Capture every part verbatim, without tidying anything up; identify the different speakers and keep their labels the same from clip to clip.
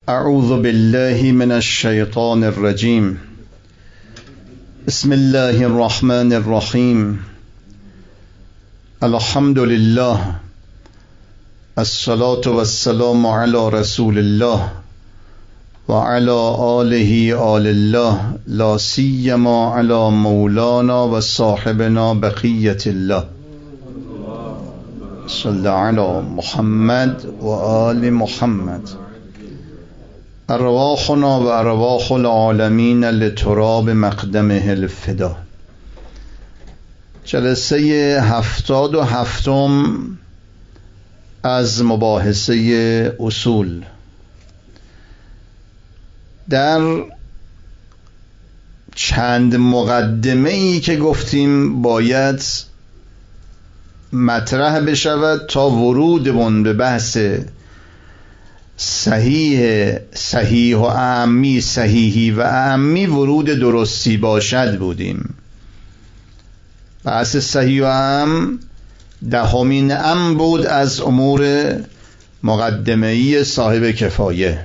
Speaker 1: اعوذ بالله من الشیطان الرجیم. بسم الله الرحمن الرحیم. الحمد لله، الصلاة والسلام علی رسول الله و علی آله آل الله، لا سیما علی مولانا و صاحبنا بقیة الله. صلی علی محمد و آل محمد. ارواحنا و ارواح العالمین لتراب مقدمه الفدا. جلسه هفتاد و هفتم از مباحثه اصول. در چند مقدمه ای که گفتیم باید مطرح بشود تا ورودمون به بحث صحیح صحیح و اعمی صحیحی و اعمی ورود درستی باشد بودیم. بحث صحیح و اعم دهمین ام بود از امور مقدمه‌ای صاحب کفایه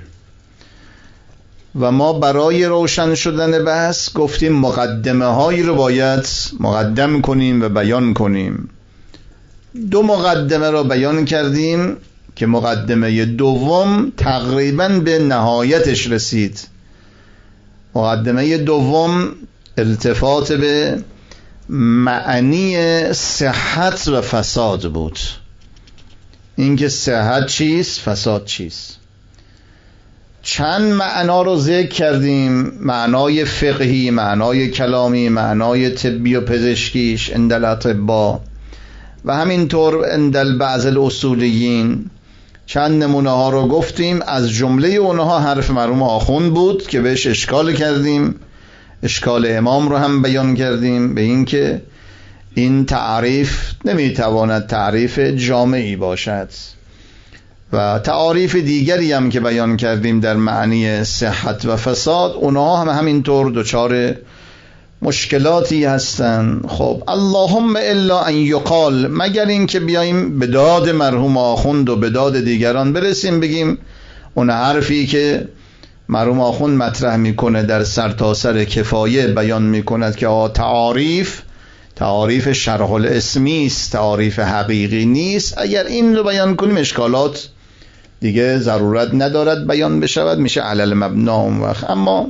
Speaker 1: و ما برای روشن شدن بحث گفتیم مقدمه هایی رو باید مقدم کنیم و بیان کنیم. دو مقدمه را بیان کردیم که مقدمه دوم تقریباً به نهایتش رسید. مقدمه دوم التفات به معنی صحت و فساد بود. اینکه صحت چیست، فساد چیست. چند معنا رو ذکر کردیم، معنای فقهی، معنای کلامی، معنای طبی و پزشکیش عند الاطباء و همینطور عند بعض الاصولیین. چند نمونه ها رو گفتیم، از جمله اونها حرف مرحوم آخوند بود که بهش اشکال کردیم. اشکال امام رو هم بیان کردیم به این که این تعریف نمیتواند تعریف جامعی باشد و تعاریف دیگری هم که بیان کردیم در معنی صحت و فساد، اونها هم همینطور دچار مشکلاتی هستن. خب اللهم الا ان یقال، مگر این که بیاییم به داد مرحوم آخوند و به داد دیگران برسیم بگیم اون حرفی که مرحوم آخوند مطرح میکنه در سرتاسر کفایه بیان میکند که آه تعاریف تعاریف شرح الاسمی است، تعاریف حقیقی نیست. اگر این رو بیان کنیم اشکالات دیگه ضرورت ندارد بیان بشود، میشه علل مبنا اون وقت. اما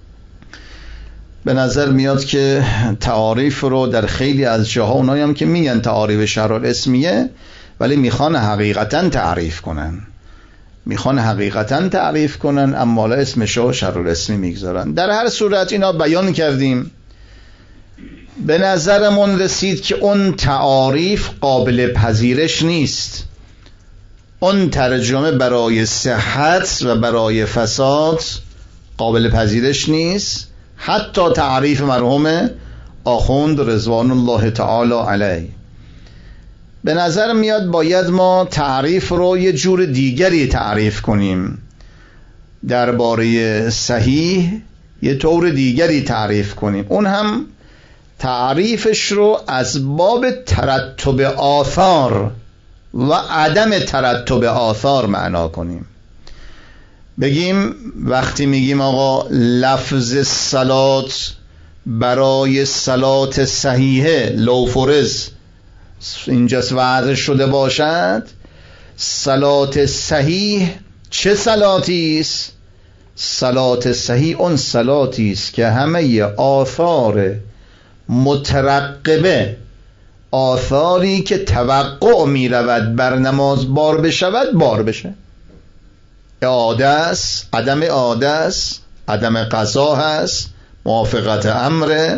Speaker 1: به نظر میاد که تعاریف رو در خیلی از جاها اونایی هم که میگن تعاریف شرح الاسمیه ولی میخوان حقیقتا تعریف کنن میخوان حقیقتا تعریف کنن اما اسمشو شرح الاسمی میگذارن. در هر صورت اینا بیان کردیم. به نظرمون رسید که اون تعاریف قابل پذیرش نیست. اون ترجمه برای صحت و برای فساد قابل پذیرش نیست. حتی تعریف مرحوم آخوند رضوان الله تعالی علیه. به نظر میاد باید ما تعریف رو یه جور دیگری تعریف کنیم. درباره صحیح یه طور دیگری تعریف کنیم. اون هم تعریفش رو از باب ترتب آثار و عدم ترتب آثار معنا کنیم. بگیم وقتی میگیم آقا لفظ صلات برای صلات صحیحه لو فرض اینجاست وضع شده باشد، صلات صحیح چه صلاتی است؟ صلات صحیح اون صلاتی است که همه آثار مترقبه، آثاری که توقع می رود بر نماز بار بشود بار بشه. اعاده است، عدم اعاده است، عدم قضا هست، موافقت امر،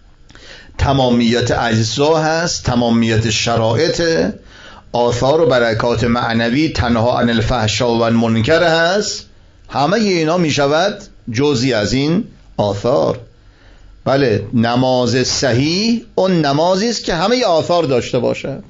Speaker 1: تمامیت اجزا هست، تمامیت شرایط، آثار و برکات معنوی، تنها عن الفحشاء و المنکر هست. همه اینا می شود جزئی از این آثار. بله، نماز صحیح اون نمازی است که همه آثار داشته باشد،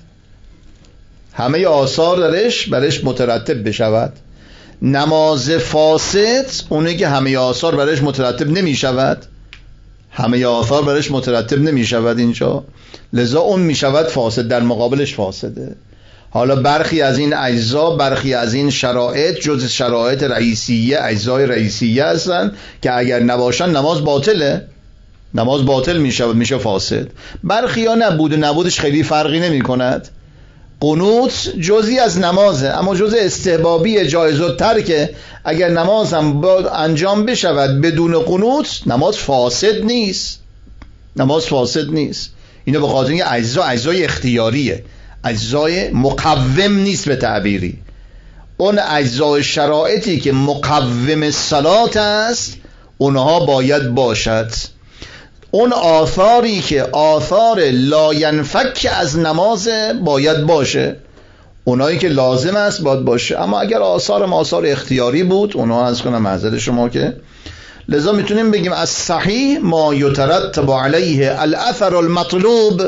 Speaker 1: همه آثار درش برش مترتب بشود. نماز فاسد اونه که همه آثار برش مترتب نمی شود، همه آثار برش مترتب نمی شود اینجا، لذا اون می شود فاسد، در مقابلش فاسده. حالا برخی از این اجزا، برخی از این شرایط جز شرایط رئیسیه، اجزای رئیسیه هستن که اگر نباشن نماز باطله، نماز باطل میشه میشه فاسد. برخی ها نبود و نبودش خیلی فرقی نمی کند. قنوت جزئی از نمازه، اما جز استحبابی جایز و ترکه. اگر نماز هم انجام بشود بدون قنوت نماز فاسد نیست، نماز فاسد نیست. اینو به خاطر اینکه اجزا اجزای اختیاریه، اجزای مقوم نیست به تعبیری. اون اجزای شرایطی که مقوم صلات است اونها باید باشد. اون آثاری که آثار لاینفک از نماز باید باشه، اونایی که لازم است باید باشه. اما اگر آثار ما آثار اختیاری بود اونها از کنم معذرت شما که لذا میتونیم بگیم از صحیح ما یترتب علیه الاثر المطلوب،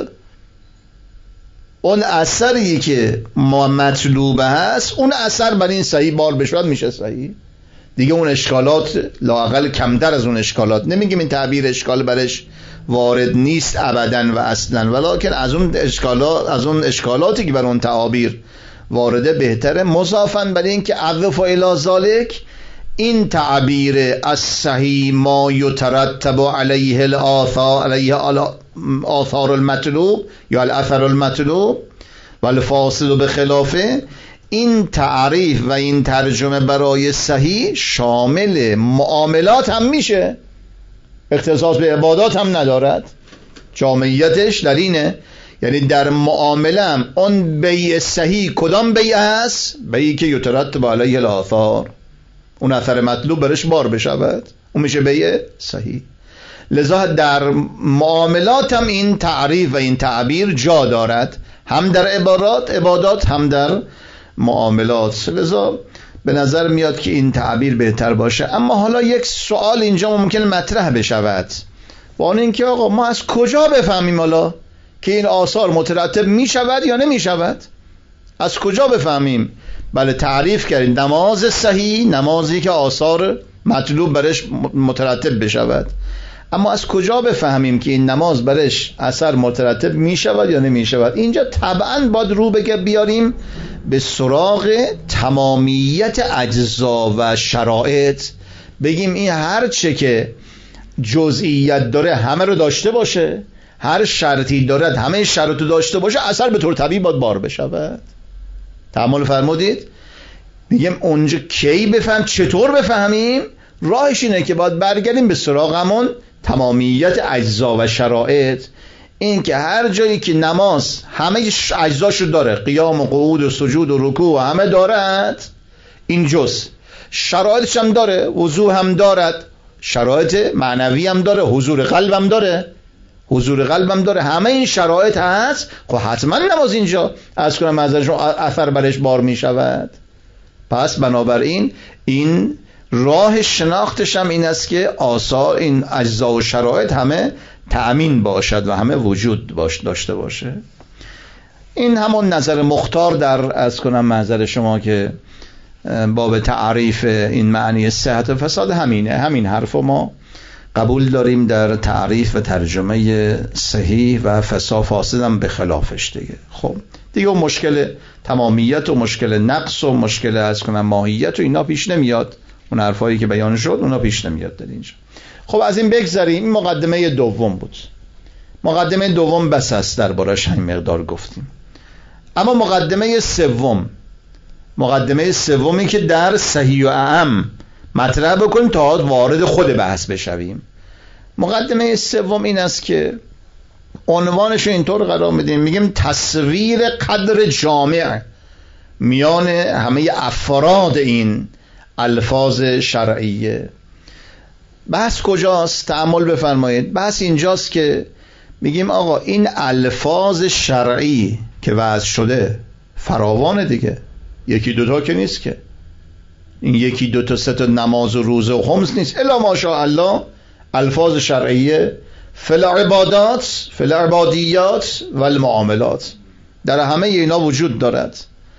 Speaker 1: اون اثری که ما مطلوب هست اون اثر بر این صحیح بار بشود میشه صحیح دیگه. اون اشکالات لااقل کمتر از اون اشکالات، نمیگیم این تعبیر اشکال برش وارد نیست ابدا و اصلا، ولکن از اون اشکالات از اون اشکالاتی که بر اون تعابیر وارده بهتره. مضافاً بر این که عذف الی ذالک، این تعبیر از صحیح ما یترتب علیه الاثار علیه آثار المطلوب یا الاثر المطلوب و الفاسد به خلافه، این تعریف و این ترجمه برای صحیح شامل معاملات هم میشه، اختصاص به عبادات هم ندارد. جامعیتش در اینه، یعنی در معامله هم اون بیع صحیح کدام بیع هست؟ بیعی که یترتب علیه الاثار، اون اثر مطلوب برش بار بشود، اون میشه بیع صحیح. لذا در معاملات هم این تعریف و این تعبیر جا دارد، هم در عبادات عبادات هم در معاملات. لذا به نظر میاد که این تعبیر بهتر باشه. اما حالا یک سوال اینجا ممکن مطرح بشود، و اون این که آقا ما از کجا بفهمیم حالا که این آثار مترتب میشود یا نمیشود؟ از کجا بفهمیم؟ بله تعریف کردیم نماز صحیح نمازی که آثار مطلوب برش مترتب بشود، اما از کجا بفهمیم که این نماز برش اثر مترتب می شود یا نمی شود؟ اینجا طبعا باید رو بگه بیاریم به سراغ تمامیت اجزا و شرایط، بگیم این هر چه که جزئیت داره همه رو داشته باشه، هر شرطی دارد همه شرط رو داشته باشه، اثر به طور طبیعی باید بار بشود. تأمل فرمودید؟ میگم اونجا کی بفهم، چطور بفهمیم؟ راهش اینه که باید برگردیم به سراغمون تمامیت اجزا و شرایط. این که هر جایی که نماز همه اجزاشو داره، قیام و قعود و سجود و رکوع و همه دارد، این جز شرایطش هم داره، وضو هم دارد، شرایط معنوی هم داره، حضور قلب هم داره، حضور قلب هم داره، همه این شرایط هست، خب حتما نماز اینجا از کنم ازشون اثر برش بار می شود. پس بنابراین این راه شناختش هم این است که آثار این اجزا و شرایط همه تأمین باشد و همه وجود باش داشته باشه. این همون نظر مختار در از کنم نظر شما که باب تعریف این معنی صحت و فساد همینه، همین حرف ما قبول داریم در تعریف و ترجمه صحیح و فساد فاسد هم به خلافش دیگه. خب دیگه مشکل تمامیت و مشکل نقص و مشکل از کنم ماهیت و اینا پیش نمیاد، اون حرفایی که بیان شد اونا پیش نمیاد در اینجا. خب از این بگذریم. این مقدمه دوم بود. مقدمه دوم بس است دربارش همین مقدار گفتیم. اما مقدمه سوم، مقدمه سومی که در صحیح و اعم مطرح بکنیم تا وارد خود بحث بشویم. مقدمه سوم این است که عنوانش اینطور قرار میدیم، میگیم تصویر قدر جامع میان همه افراد این الفاظ شرعیه. بحث کجاست؟ تأمل بفرمایید. بحث اینجاست که میگیم آقا این الفاظ شرعی که وضع شده فراوانه دیگه، یکی دوتا که نیست که، این یکی دوتا سه تا نماز و روزه و خمس نیست، الا ماشاءالله الفاظ شرعیه فل عبادات فل عبادیات و المعاملات، در همه اینا وجود دارد.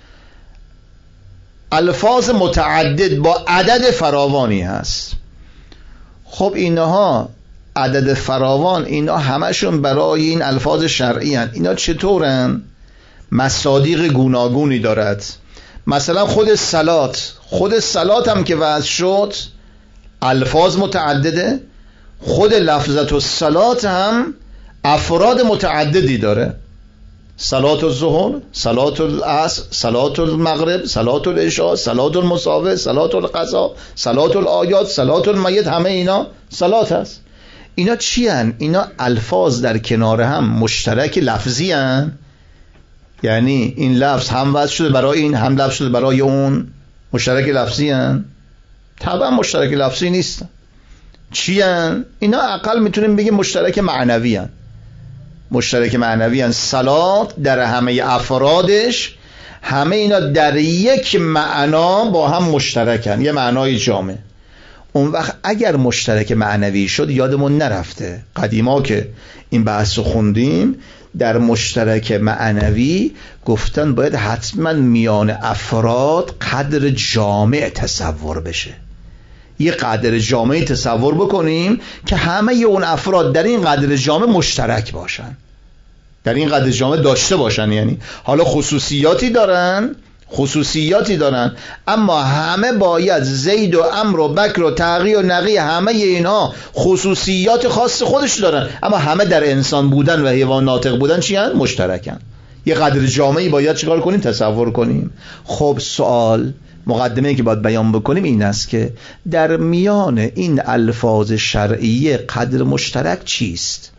Speaker 1: الفاظ متعدد با عدد فراوانی هست. خب اینها عدد فراوان، اینا همشون برای این الفاظ شرعی هست. اینا چطورن؟ مصادیق گوناگونی دارد. مثلا خود صلات، خود صلات هم که وضع شد الفاظ متعدده، خود لفظت الصلات هم افراد متعددی داره. صلات الظهر، صلات العصر، صلات المغرب، صلات العشاء، صلات المسافر، صلات القضا، صلات الآیات، صلات المیت، همه اینا صلات هست. اینا چی هن؟ اینا الفاظ در کنار هم مشترک لفظی هن، یعنی این لفظ هم وضع شده برای این، هم لفظ شده برای اون، مشترک لفظی هن؟ طبعا مشترک لفظی نیستن. چی هن؟ اینا اقل میتونیم بگیم مشترک معنوی هن. مشترک معنوی هن. صلات در همه افرادش، همه اینا در یک معنا با هم مشترکن، یه معنای جامع. اون وقت اگر مشترک معنوی شد، یادمون نرفته قدیما که این بحث رو خوندیم، در مشترک معنوی گفتن باید حتما میان افراد قدر جامع تصور بشه. یه قدر جامعی تصور بکنیم که همه اون افراد در این قدر جامع مشترک باشن، در این قدر جامع داشته باشن. یعنی حالا خصوصیاتی دارن، خصوصیاتی دارن، اما همه باید زید و عمر و بکر و تقی و نقی، همه اینها خصوصیات خاص خودش دارن، اما همه در انسان بودن و حیوان ناطق بودن چی هن؟ مشترکن. یه قدر جامعی باید چیکار کنیم؟ تصور کنیم. خب سوال، مقدمه‌ای که باید بیان بکنیم این است که در میان این الفاظ شرعیه قدر مشترک چیست؟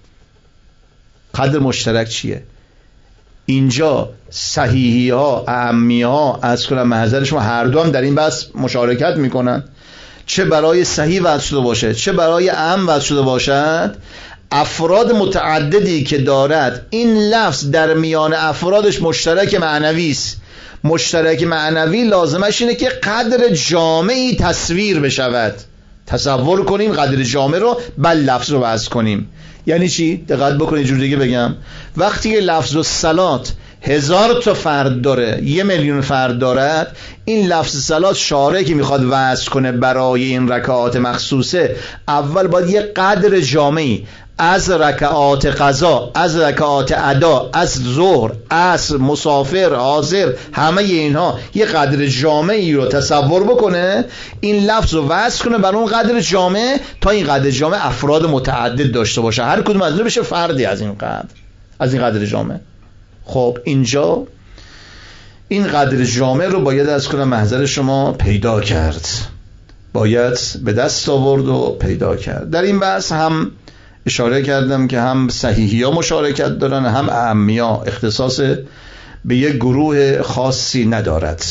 Speaker 1: قدر مشترک چیه؟ اینجا صحیحی ها، اعمی ها، از کنم محضر شما هر دو هم در این بحث مشارکت میکنن، چه برای صحیح وضع شده باشه چه برای اعم وضع شده باشد، افراد متعددی که دارد این لفظ در میان افرادش مشترک معنوی است. مشترک معنوی لازمش اینه که قدر جامعی تصویر بشود. تصور کنیم قدر جامع رو، بل لفظ رو وضع کنیم. یعنی چی؟ دقت بکنید، جور دیگه بگم، وقتی که لفظ الصلات هزار تا فرد داره، یه میلیون فرد دارد، این لفظ صلات شارع که میخواد وضع کنه برای این رکعات مخصوصه، اول باید یه قدر جامعی از رکعات قضا، از رکعات ادا، از ظهر، عصر، مسافر، حاضر، همه اینها یه قدر جامعی رو تصور بکنه، این لفظ رو وضع کنه بر اون قدر جامع، تا این قدر جامع افراد متعدد داشته باشه، هر کدوم از اون بشه فردی از این قدر، از این قدر جامع. خب اینجا این قدر جامع رو باید از کنم محضر شما پیدا کرد، باید به دست آورد و پیدا کرد. در این بحث هم اشاره کردم که هم صحیحی ها مشارکت دارن، هم اعمی ها، اختصاص به یک گروه خاصی ندارد.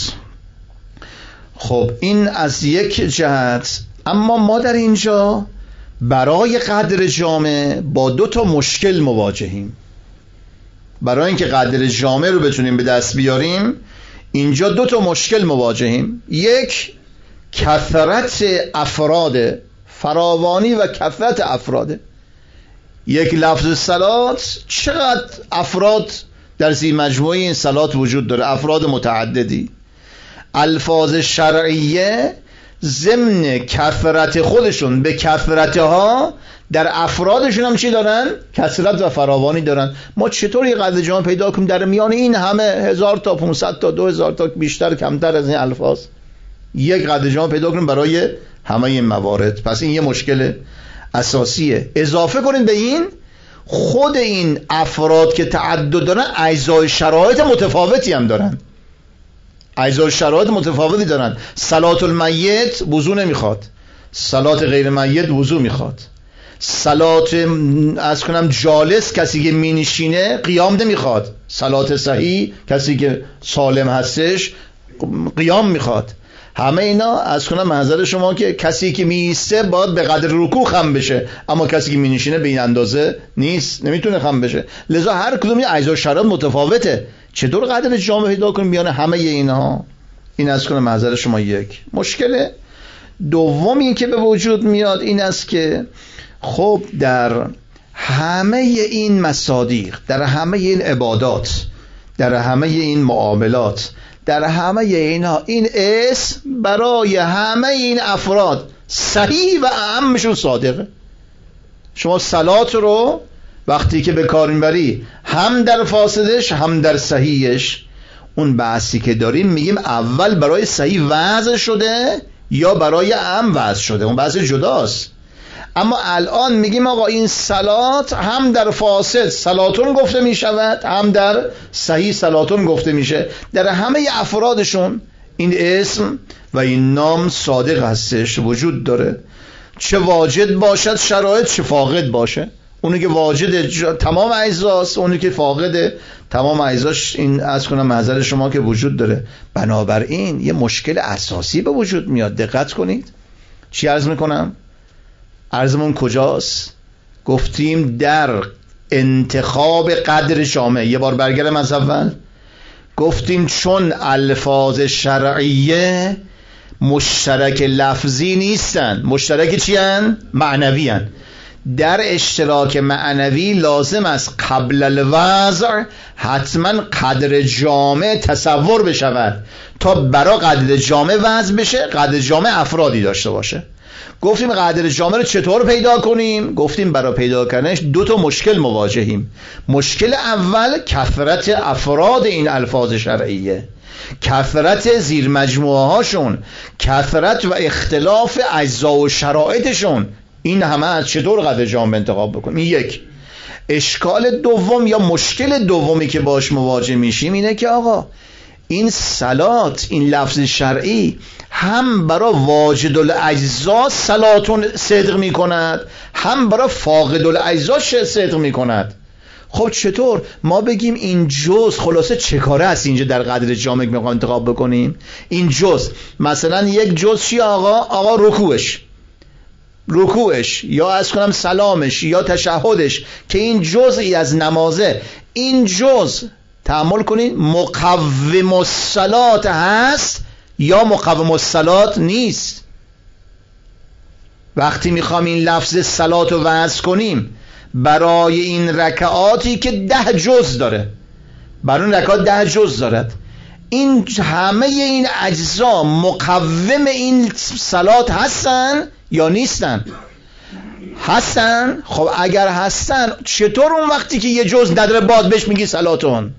Speaker 1: خب این از یک جهت. اما ما در اینجا برای قدر جامع با دو تا مشکل مواجهیم. برای اینکه قدر جامع رو بتونیم به دست بیاریم اینجا دو تا مشکل مواجهیم. یک، کثرت افراد، فراوانی و کثرت افراد. یک لفظ صلات چقدر افراد در زیر مجموعه این صلات وجود داره؟ افراد متعددی. الفاظ شرعیه ضمن کثرت خودشون به کثرتها در افرادشون هم چی دارن؟ کثرت و فراوانی دارن. ما چطور یه قدر جامع پیدا کنیم در میان این همه هزار تا پونصد تا دو هزار تا بیشتر کمتر از این الفاظ یک قدر جامع پیدا کنیم برای همه این موارد؟ پس این یه مشکل اساسیه. اضافه کنید به این خود این افراد که تعدد دارن اجزای شرایط متفاوتی هم دارن، اجزای شرایط متفاوتی دارن. صلات المیت وضو نمیخواد، صلات غیر میت وضو میخواد. صلات از کنم جالس، کسی که می نشینه قیام نمیخواد. صلات صحیح کسی که سالم هستش قیام میخواد. همه اینا از کنم منظر شما که کسی که می ایسته باید به قدر رکوع خم بشه، اما کسی که می نشینه به این اندازه نیست، نمیتونه خم بشه. لذا هر کدوم یه اجزای شرایط متفاوته. چطور قدر جامع پیدا کنیم بیان همه اینها؟ این از کنم منظر شما یک مشکل. دومی که به وجود میاد این است که خب در همه این مصادیق، در همه این عبادات، در همه این معاملات، در همه اینها این اسم برای همه این افراد صحیح و اعمشون صادقه. شما صلات رو وقتی که به کار میبری هم در فاسدش هم در صحیحش. اون بحثی که داریم میگیم اول برای صحیح وضع شده یا برای ام وضع شده، اون بحث جداست. اما الان میگیم آقا این صلات هم در فاسد صلاتون گفته میشود، هم در صحیح صلاتون گفته میشه. در همه افرادشون این اسم و این نام صادق هستش، وجود داره، چه واجد باشد شرایط، چه فاقد باشه. اونی که واجد تمام اجزاست، اونی که فاقد تمام اجزاش، این از کنم محضر شما که وجود داره. بنابراین یه مشکل اساسی به وجود میاد. دقت کنید چی عرض میکنم. عرضمون کجاست؟ گفتیم در انتخاب قدر جامع. یه بار برگردم از اول. گفتیم چون الفاظ شرعیه مشترک لفظی نیستن، مشترک چی هن؟ معنوی هن. در اشتراک معنوی لازم است قبل الوضع حتما قدر جامع تصور بشود تا برای قدر جامع وضع بشه، قدر جامع افرادی داشته باشه. گفتیم قدر جامع رو چطور پیدا کنیم؟ گفتیم برای پیدا کردنش دو تا مشکل مواجهیم. مشکل اول کثرت افراد این الفاظ شرعیه، کثرت زیر مجموعه هاشون، کثرت و اختلاف اجزا و شرایطشون. این همه از چطور قدر جامع انتخاب بکنیم؟ یک. اشکال دوم یا مشکل دومی که باش مواجه میشیم اینه که آقا این صلات، این لفظ شرعی هم برای واجد الاجزا صلاتون صدق می کند، هم برای فاقد الاجزا صدق می کند. خب چطور ما بگیم این جز خلاصه چه کاره است اینجا در قدر جامع میخوام انتخاب بکنیم؟ این جز مثلا یک جز چی آقا؟ آقا رکوعش رکوعش یا از کنم سلامش یا تشهدش که این جزئی از نمازه. این جز تأمل کنید مقوم الصلات هست یا مقوم الصلات نیست. وقتی میخوام این لفظ صلات رو وضع کنیم برای این رکعاتی که ده جز داره، برای این رکعات ده جز دارد، این همه این اجزا مقوم این صلات هستن یا نیستن؟ هستن. خب اگر هستن چطور اون وقتی که یه جز نداره باز بهش میگی صلاتون؟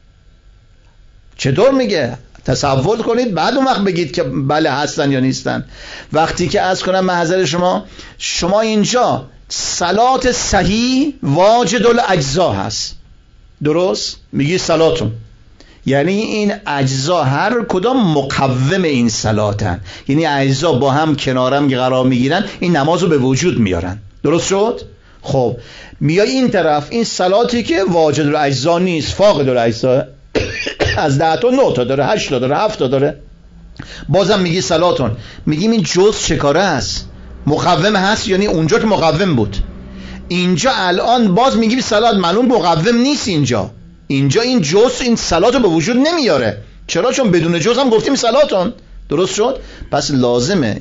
Speaker 1: چطور میگه؟ تصور کنید بعد اون وقت بگید که بله هستن یا نیستن. وقتی که از کنم محضر شما شما اینجا صلات صحیح واجد الاجزا هست، درست؟ میگی صلاتون، یعنی این اجزا هر کدام مقوم این صلاتن، یعنی اجزا با هم کنارم که قرار میگیرن این نماز رو به وجود میارن. درست شد؟ خب میای این طرف این صلاتی که واجد الاجزا نیست، فاقد الاجزا، از ده تا نه تا داره، هشت تا داره، هفت تا داره، بازم میگی صلاتون. میگیم این جز چه کاره است؟ مقوم هست؟ یعنی اونجا که مقوم بود، اینجا الان باز میگی صلات، معلوم مقوم نیست. اینجا اینجا این جز این صلات رو به وجود نمیاره. چرا؟ چون بدون جز هم گفتیم صلاتون. درست شد؟ پس لازمه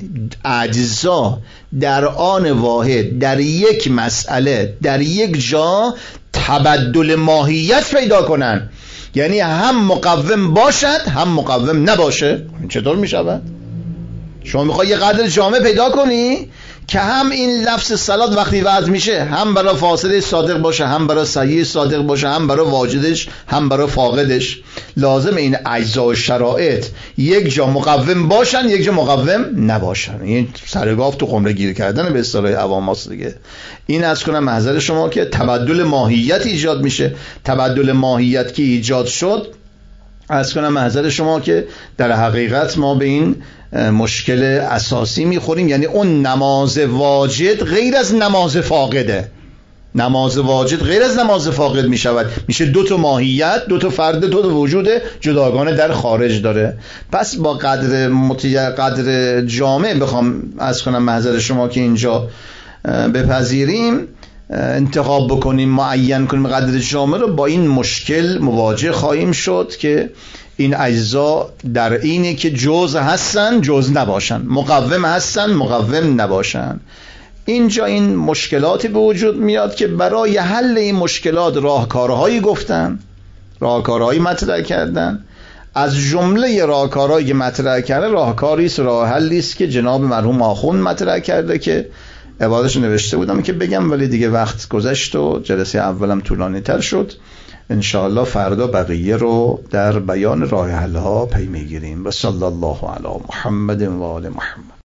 Speaker 1: اجزا در آن واحد در یک مسئله در یک جا تبدل ماهیت پیدا کنن، یعنی هم مقوم باشد هم مقوم نباشه. چطور میشود؟ شما میخوای یه قدر جامع پیدا کنی که هم این لفظ صلات وقتی وضع میشه هم برای فاصله صادق باشه، هم برای صحیح صادق باشه، هم برای واجدش هم برای فاقدش. لازم این اجزا و شرایط یک جا مقوم باشن یک جا مقوم نباشن. این سرگاف تو قمره گیر کردن به اصطلاح عواماست دیگه. این از کنم محضر شما که تبدل ماهیت ایجاد میشه. تبدل ماهیت که ایجاد شد از کنم محضر شما که در حقیقت ما به این مشکل اساسی میخوریم، یعنی اون نماز واجد غیر از نماز فاقده. نماز واجد غیر از نماز فاقد میشود، میشه دو تا ماهیت، دو تا فرد، دو تا وجود جداگانه در خارج داره. پس با قدر متی... قدر جامع بخوام از کنم محضر شما که اینجا بپذیریم، انتخاب بکنیم، معین کنیم قدر جامع رو، با این مشکل مواجه خواهیم شد که این اجزا در اینه که جز هستن جز نباشن، مقوم هستن مقوم نباشن. اینجا این مشکلاتی به وجود میاد که برای حل این مشکلات راهکارهایی گفتن، راهکارهایی مطرح کردن. از جمله راهکارهایی که مطرح کرده راهکاری است، راه حلی است که جناب مرحوم آخوند مطرح کرده که عبارتش نوشته بودم که بگم، ولی دیگه وقت گذشت و جلسه اولم طولانی تر شد. انشاءالله فردا بقیه رو در بیان راه حل ها پی میگیریم. و صلی الله علی محمد و آل محمد.